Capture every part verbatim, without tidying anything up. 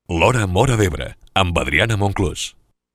L'Hora Móra d'Ebre, amb Adriana Monclús.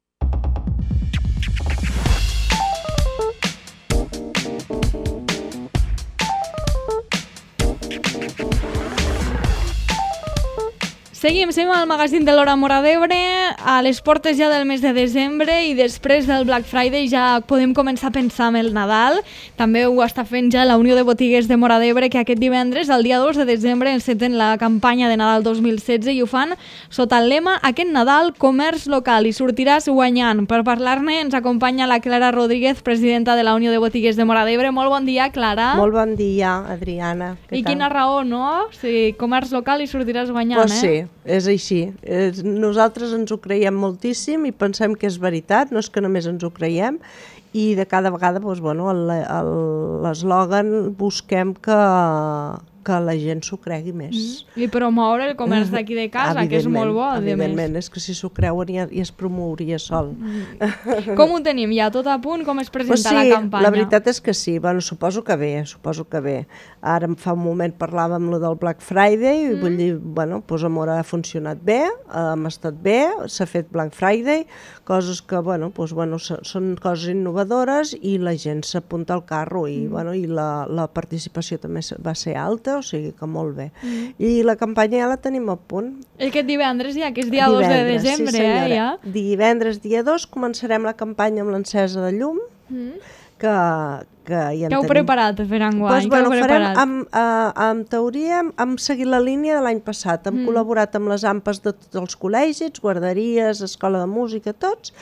Seguim, seguim al magazín de l'Hora Móra d'Ebre, a les portes ja del mes de desembre i després del Black Friday ja podem començar a pensar en el Nadal. També ho està fent ja la Unió de Botiguers de Móra d'Ebre, que aquest divendres, el dia dos de desembre, enceten la campanya de Nadal dos mil setze i ho fan sota el lema Aquest Nadal, comerç local, i sortiràs guanyant. Per parlar-ne ens acompanya la Clara Rodríguez, presidenta de la Unió de Botiguers de Móra d'Ebre. Molt bon dia, Clara. Molt bon dia, Adriana. I quina raó, no? Sí, comerç local i sortiràs guanyant, pues eh? Sí. És així. És, nosaltres ens ho creiem moltíssim i pensem que és veritat, no és que només ens ho creiem, i de cada vegada doncs, bueno, l'eslògan busquem que, que la gent s'ho cregui més. Mm. I promoure el comerç d'aquí de casa, que és molt bo. Evidentment, és que si s'ho creuen ja, ja es promouria sol. Mm. Com ho tenim ja? Tot a punt? Com es presenta pues sí, la campanya? La veritat és que sí. Bueno, suposo que bé, suposo que bé. Ara fa un moment parlàvem lo del Black Friday, mm. vull dir, bueno, doncs a Móra ha funcionat bé, hem estat bé, s'ha fet Black Friday, coses que, bueno, doncs, bueno, són coses innovadores i la gent s'apunta al carro i, mm. bueno, i la, la participació també va ser alta, o sigui que molt bé. Mm. I la campanya ja la tenim a punt. Aquest divendres ja, que és dia dos de desembre, sí, eh, ja? Divendres, dia dos, començarem la campanya amb l'encesa de llum, mm. que, que ja en Què heu tenim. preparat per enguany? Pues, bueno, Què heu farem, preparat? amb, uh, en teoria hem, hem seguit la línia de l'any passat, hem mm. col·laborat amb les AMPAs de tots els col·legis, guarderies, escola de música, tots,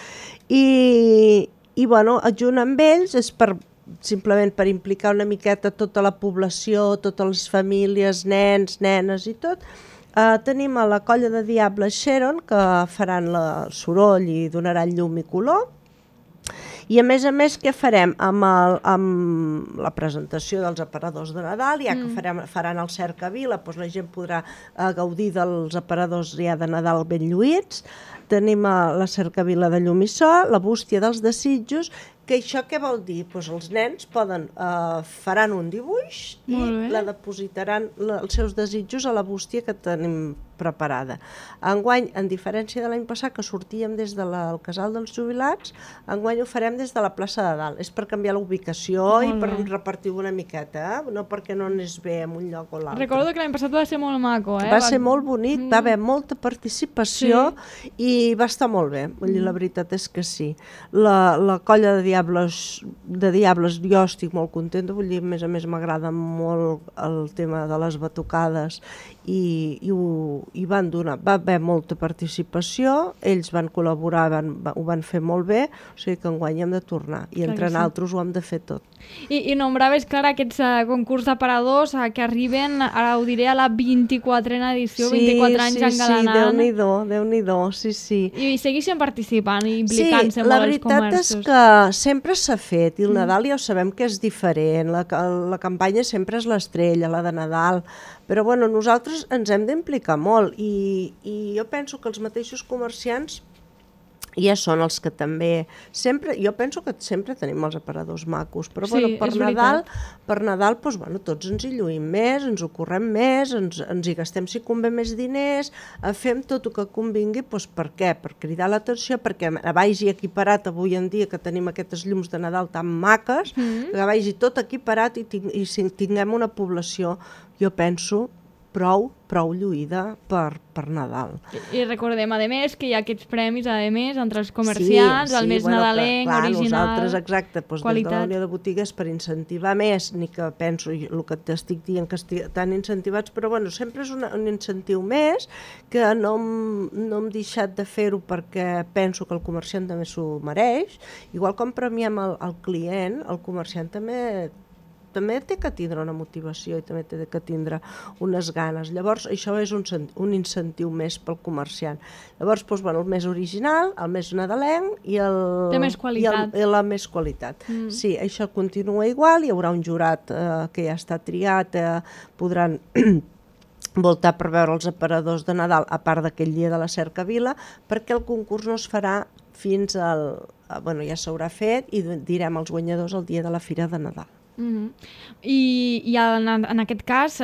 i, i bueno, junt amb ells és per simplement per implicar una miqueta tota la població, totes les famílies, nens, nenes i tot. Uh, tenim a la colla de Diables Sharon, que faran la, el soroll i donaran llum i color. I a més a més, què farem? Amb, el, amb la presentació dels aparadors de Nadal, ja que mm. farem, faran el Cercavila, doncs la gent podrà uh, gaudir dels aparadors ja de Nadal ben lluïts. Tenim uh, la Cercavila de llum i so, la bústia dels desitjos, que això què vol dir? Pues els nens poden, uh, faran un dibuix i la depositaran la, els seus desitjos a la bústia que tenim preparada. Enguany, en diferència de l'any passat, que sortíem des del de casal dels jubilats, enguany ho farem des de la plaça de Dalt. És per canviar la ubicació i per repartir una miqueta, eh? No perquè no anés bé en un lloc o l'altre. Recordo que l'any passat va ser molt maco, eh? Va, va ser molt bonic, mm. va haver molta participació sí. i va estar molt bé. Vull dir, la veritat és que sí. La, la colla de Diables, de Diables, jo estic molt contenta, vull dir, a més a més m'agrada molt el tema de les batucades i, i, ho, i van donar, va haver molta participació, ells van col·laborar, van, va, ho van fer molt bé, o sigui que enguany hem de tornar i entre sí. Nosaltres ho hem de fer tot. I, i nombraves, Clara, aquests uh, concurs d'aparadors uh, que arriben, ara ho diré, a la vint-i-quatrena edició, sí, vint-i-quatre anys sí, engalanant. Sí, Déu-n'hi-do, Déu-n'hi-do, sí, sí. I, i segueixen participant i implicant-se sí, molt els comerços. Sí, la veritat és que sempre s'ha fet i el mm. Nadal ja ho sabem que és diferent, la, la campanya sempre és l'estrella, la de Nadal, però bueno, nosaltres ens hem d'implicar molt i, i jo penso que els mateixos comerciants ja són els que també sempre, jo penso que sempre tenim els aparadors macos, però sí, bueno, per Nadal, per Nadal doncs, bueno, tots ens hi lluïm més, ens ho correm més, ens, ens hi gastem si convé més diners, fem tot el que convingui, doncs per què? Per cridar l'atenció, perquè vagi equiparat avui en dia que tenim aquestes llums de Nadal tan maques, mm. que vagi tot equiparat i, ting, i si tinguem una població, jo penso, prou, prou lluïda per, per Nadal. I, I recordem, a més, que hi ha aquests premis, a més, entre els comerciants, sí, sí, el més bueno, nadalenc, clar, original, nosaltres, exacte, doncs des de la Unió de Botigues per incentivar més, ni que penso el que t'estic dient que estic tan incentivats, però bueno, sempre és una, un incentiu més que no, no hem deixat de fer-ho perquè penso que el comerciant també s'ho mereix, igual com premiem el, el client, el comerciant també també té que tindre una motivació i també té que tindre unes ganes. Llavors, això és un, un incentiu més pel comerciant. Llavors, doncs, bueno, el més original, el més nadalenc i, el, té més qualitat. i el, la més qualitat. Mm. Sí, això continua igual, hi haurà un jurat eh, que ja està triat, eh, podran voltar per veure els aparadors de Nadal, a part d'aquell dia de la Cercavila, perquè el concurs no es farà fins al... Bueno, ja s'haurà fet i direm els guanyadors el dia de la Fira de Nadal. Mm -hmm. I, i en, en aquest cas, eh,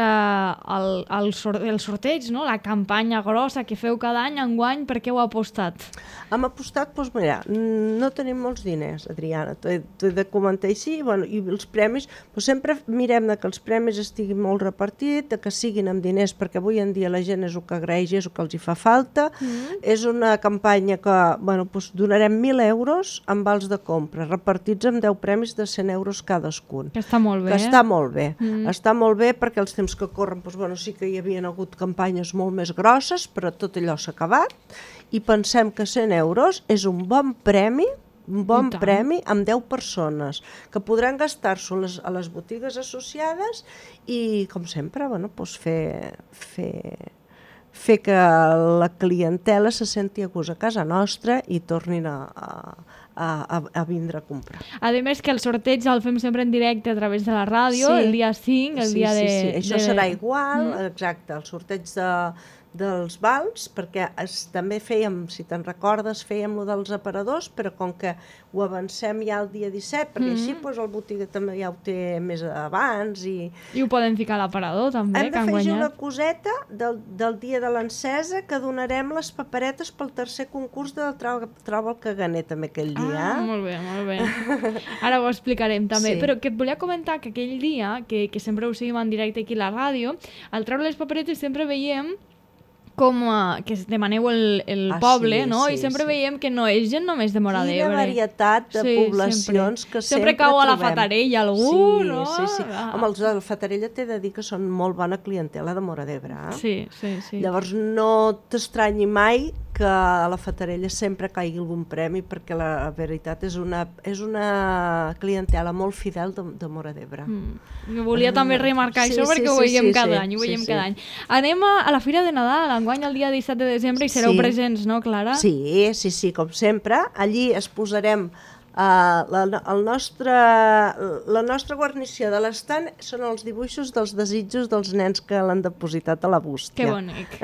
el, el, sor el sorteig, no? La campanya grossa que feu cada any, enguany, per què heu apostat? Hem apostat, doncs mira, no tenim molts diners, Adriana, t'ho he, he de comentar així, bueno, i els premis, doncs sempre mirem de que els premis estiguin molt repartits, de que siguin amb diners, perquè avui en dia la gent és el que agraeix, és el que els hi fa falta. Mm. És una campanya que, bueno, doncs donarem mil euros en vals de compra, repartits amb deu premis de cent euros cadascun. Que està molt bé. Que està molt bé. Mm. Està molt bé perquè els temps que corren, doncs, bueno, sí que hi havia hagut campanyes molt més grosses, però tot allò s'ha acabat i pensem que cent euros és un bon premi, un bon premi amb deu persones que podran gastar-s'ho a, les, a les botigues associades i, com sempre, bueno, doncs fer, fer, fer que la clientela se senti a gust a casa nostra i tornin a, a A, a, a vindre a comprar. A més que el sorteig el fem sempre en directe a través de la ràdio, sí. El dia cinc, el sí, dia de... Sí, sí, això de... serà igual, mm. exacte, el sorteig de, dels vals, perquè es, també fèiem, si te'n recordes, fèiem lo dels aparadors, però com que ho avancem ja el dia disset, perquè mm. així doncs, el botiga també ja ho té més abans. I, I ho poden ficar a l'aparador també, hem que han de fer guanyat. una coseta del, del dia de l'encesa, que donarem les paperetes pel tercer concurs del Troba el Caganer també aquell dia. Ah, molt bé, molt bé. Ara ho explicarem també. Sí. Però que et volia comentar que aquell dia, que, que sempre ho seguim en directe aquí a la ràdio, al treure les paperetes sempre veiem com uh, que demaneu el, el ah, poble, sí, no? Sí, I sempre sí. veiem que no és gent només de Móra d'Ebre. Quina varietat de sí, poblacions sempre. que sempre, sempre cau a la trobem. Fatarella algú, sí, no? Sí, sí. Ah. Home, els de la Fatarella t'he de dir que són molt bona clientela de Móra d'Ebre. Eh? Sí, sí, sí. Llavors no t'estranyi mai que a la Fatarella sempre caigui algun premi, perquè la veritat és una, és una clientela molt fidel de, de Móra d'Ebre. Mm. Volia també remarcar sí, això sí, perquè sí, ho veiem sí, cada sí, any, ho sí, veiem sí. cada any. Anem a, a la Fira de Nadal, enguany el dia disset de desembre, i sereu sí. presents, no, Clara? Sí, sí, sí, com sempre. Allí es posarem Uh, la, el nostre, la nostra guarnició de l'estant són els dibuixos dels desitjos dels nens que l'han depositat a la bústia. Que bonic.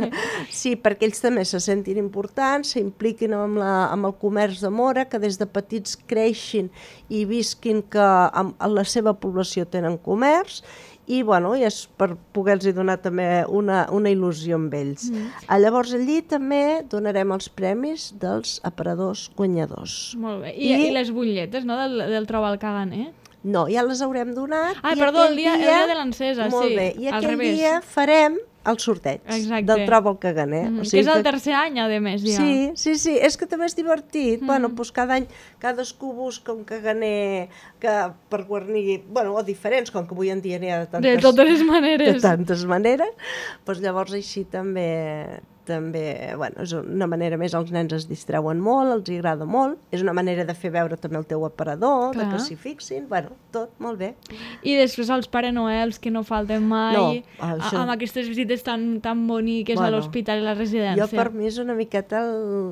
Sí, perquè ells també se sentin importants, s'impliquin amb, la, amb el comerç de Móra, que des de petits creixin i visquin que amb, amb la seva població tenen comerç, i bueno, i és per poder-los donar també una, una il·lusió amb ells. Mm. Ah, llavors allí també donarem els premis dels aparadors guanyadors. Molt bé. I, I, i les butlletes, no?, del, del Troba el Caganer? No, ja les haurem donat. Ah, perdó, el dia, dia, el dia de l'encesa, sí. Molt bé, i al aquell revés. dia farem el sorteig. Exacte. Del Troba el Caganer. Mm, o sigui que és el que... tercer any, a més, ja. Sí, sí, sí, és que també és divertit. Mm. Bueno, doncs cada any cadascú busca un caganer que per guarnir, bueno, o diferents, com que avui en dia n'hi ha de tantes... De totes les maneres. De tantes maneres. Doncs llavors així també... també, bueno, és una manera més, els nens es distreuen molt, els agrada molt, és una manera de fer veure també el teu aparador, clar, de que s'hi fixin, bueno, tot molt bé. I després els Pare Noels, que no falten mai, no, això... amb aquestes visites tan, tan boniques, bueno, a l'hospital i la residència. Jo per mi és una miqueta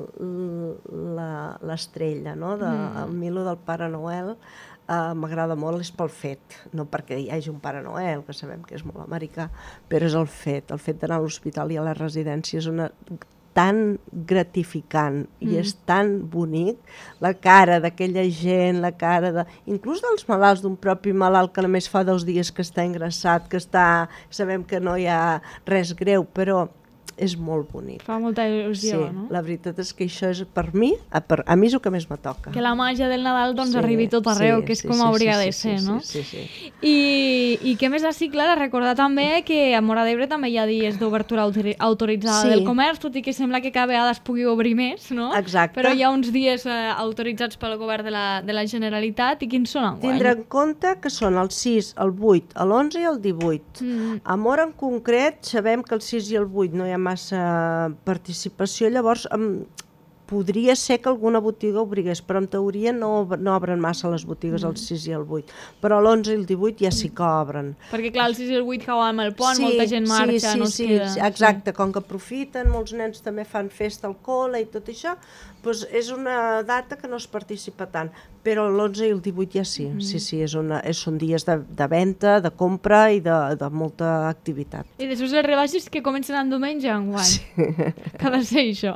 l'estrella, no?, de, mm. el Milo del Pare Noel. Uh, m'agrada molt, és pel fet, no perquè hi hagi un Pare Noel, que sabem que és molt americà, però és el fet, el fet d'anar a l'hospital i a la residència és una tan gratificant mm. i és tan bonic, la cara d'aquella gent, la cara de... inclús dels malalts, d'un propi malalt que només fa dos dies que està ingressat, que està... sabem que no hi ha res greu, però és molt bonic. Fa molta il·lusió, sí, no? La veritat és que això és per mi, a, per, a mi és el que més me toca. Que la màgia del Nadal doncs sí, arribi tot arreu, sí, que és sí, com sí, hauria sí, de ser, sí, no? Sí, sí, sí. I, I què més així, Clara, recordar també que a Móra d'Ebre també hi ha dies d'obertura autoritzada sí. del comerç, tot i que sembla que cada vegada es pugui obrir més, no? Exacte. Però hi ha uns dies eh, autoritzats pel govern de la, de la Generalitat, i quins són enguany? Tindre en compte que són el sis, el vuit, l'onze i el divuit. Mm. A Móra en concret sabem que el sis i el vuit no hi ha massa participació, llavors em, podria ser que alguna botiga obrigués, però en teoria no, no obren massa les botigues mm. el sis i el vuit, però l'onze i el divuit ja sí que obren. Perquè clar, el sis i el vuit cau amb el pont, sí, molta gent marxa, sí, sí, no es sí, queda. Sí, exacte, com que aprofiten, molts nens també fan festa al col·le i tot això, doncs és una data que no es participa tant, però l'onze i el divuit ja sí, mm. sí, sí, és una, és, són dies de, de venda, de compra i de, de molta activitat. I després les rebaixes que comencen en diumenge enguany. Sí. Que ha de ser això.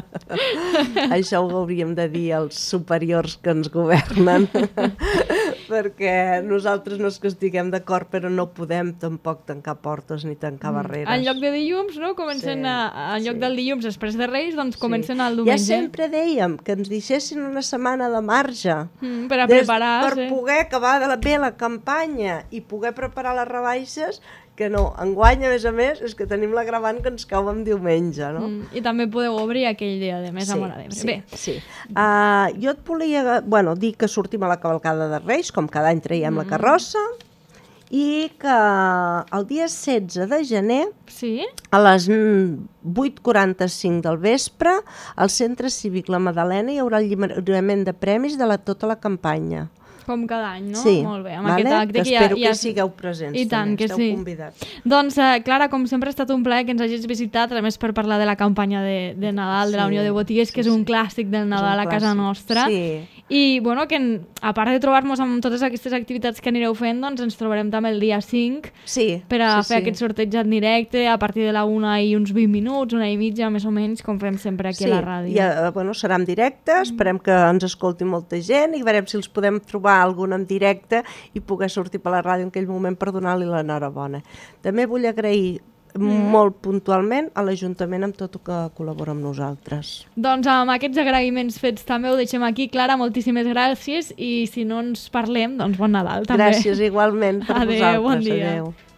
Això ho hauríem de dir als superiors que ens governen. perquè nosaltres no és que estiguem d'acord, però no podem tampoc tancar portes ni tancar barreres. En lloc de dilluns, no? Comencen Sí, a, en lloc sí. del dilluns després de Reis, doncs comencen Sí. el diumenge. Ja sempre dèiem que ens deixessin una setmana de marge Mm, per a des- preparar, per sí. poder acabar de la, bé la campanya i poder preparar les rebaixes, que no, enguany, a més a més, és que tenim l'agravant que ens cau en diumenge, no? Mm, I també podeu obrir aquell dia de més a Móra d'Ebre. sí, Bé, sí. Uh, jo et volia bueno, dir que sortim a la cavalcada de Reis, com cada any traiem Mm. la carrossa, i que el dia setze de gener, sí? a les vuit quaranta-cinc del vespre, al Centre Cívic La Madalena hi haurà el lliurament de premis de la, tota la campanya. Com cada any, no? Sí, Molt bé. Amb vale? aquest acte que que ja, espero ja... que hi sigueu presents. I tant, també, que esteu sí. convidats. Doncs, eh, Clara, com sempre ha estat un plaer que ens hagis visitat, a més per parlar de la campanya de, de Nadal, de la Sí, Unió de Botigues, que sí, és un sí. clàssic del Nadal És un a casa clàssic. nostra. Sí. I, bueno, que a part de trobar-nos amb totes aquestes activitats que anireu fent, doncs ens trobarem també el dia cinc Sí, per a sí, fer sí. aquest sorteig en directe a partir de la una i uns vint minuts, una i mitja, més o menys, com fem sempre aquí sí, a la ràdio. I, eh, bueno, serà en directe, esperem que ens escolti molta gent i veurem si els podem trobar algun en directe i poder sortir per la ràdio en aquell moment per donar-li l'enhorabona. També vull agrair mm. molt puntualment a l'Ajuntament amb tot el que col·labora amb nosaltres. Doncs amb aquests agraïments fets també ho deixem aquí. Clara, moltíssimes gràcies i si no ens parlem, doncs bon Nadal també. Gràcies igualment per Adéu, vosaltres. bon dia. Adéu.